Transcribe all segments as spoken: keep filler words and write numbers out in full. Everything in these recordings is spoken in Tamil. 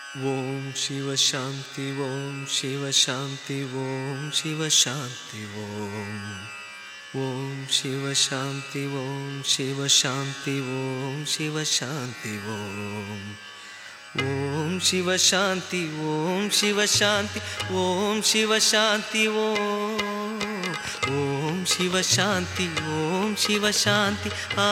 ஓம் சிவ சாந்தி ஓம் சிவ சாந்தி ஓம் சிவ சாந்தி ஓம் ஓம் சிவ சாந்தி ஓம் சிவ சாந்தி ஓம் சிவ சாந்தி ஓம் ஓம் சிவ சாந்தி ஓம் சிவ சாந்தி ஓம் சிவ சாந்தி ஓம் ஓம் சிவ சாந்தி ஓம் சிவ சாந்தி ஆ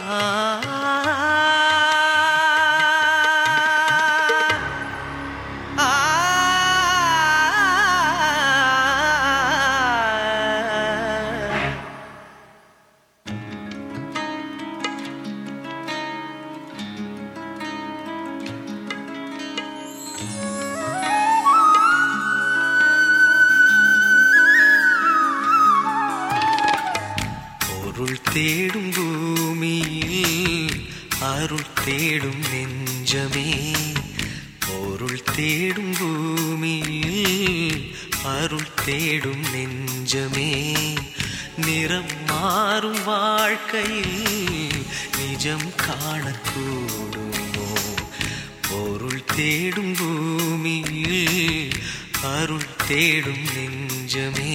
பொருள் தேடும் பூமியில் அருள் தேடும் நெஞ்சமே பொருள் தேடும் பூமியில் அருள் தேடும் நெஞ்சமே நிறம் மாறும் வாழ்க்கையில் நிஜம் காணக்கூடுமோ பொருள் தேடும் பூமியில் அருள் தேடும் நெஞ்சமே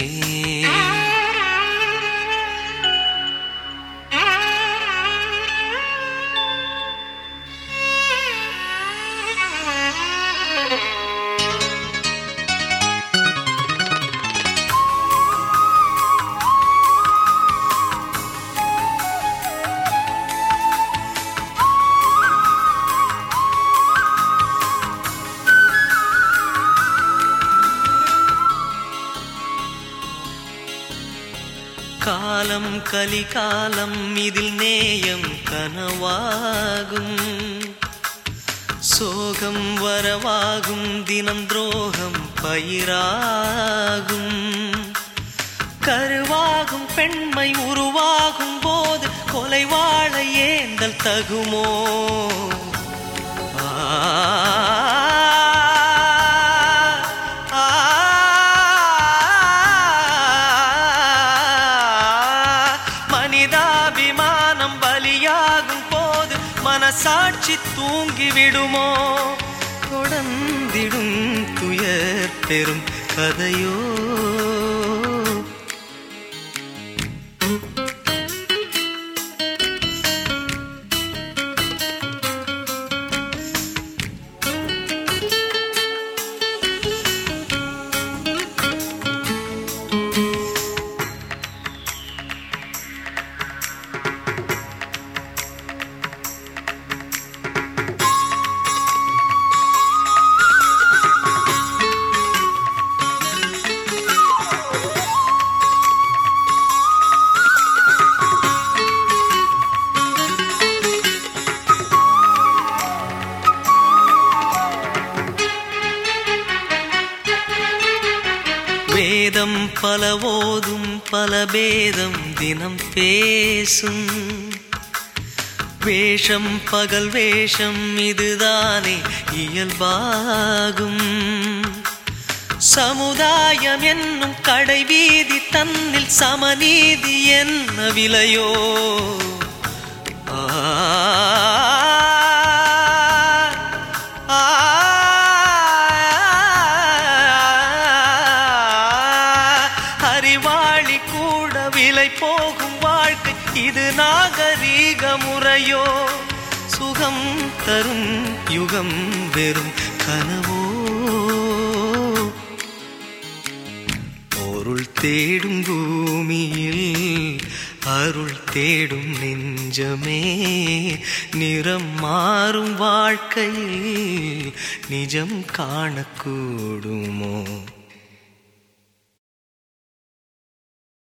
காலம் கலிகாலம் இதில் நேயம் கனவாகும் சோகம் வரவாகும் தினம் துரோகம் பயிராகும் கருவாகும் பெண்மை உருவாகும் போது கொலை வாழ ஏந்தல் தகுமோ மனிதாபிமானம் பலியாகும் போது மனசாட்சி தூங்கிவிடுமோ தொடர்ந்திடும் துயர் பெரும் கதையோ வேதம் பல ஓதும் பல பேதம் தினம் பேசும் வேஷம் பகல் வேஷம் இதுதானே இயல்பாகும் சமுதாயம் என்னும் கடை வீதி தன்னில் சமநீதி என்ன விலையோ அறிவாளி கூட விலை போகும் வாழ்க்கை இது நாகரீக முறையோ சுகம் தரும் யுகம் வெறும் கனவோ பொருள் தேடும் பூமியில் அருள் தேடும் நெஞ்சமே நிறம் மாறும் வாழ்க்கையில் நிஜம் காணக்கூடுமோ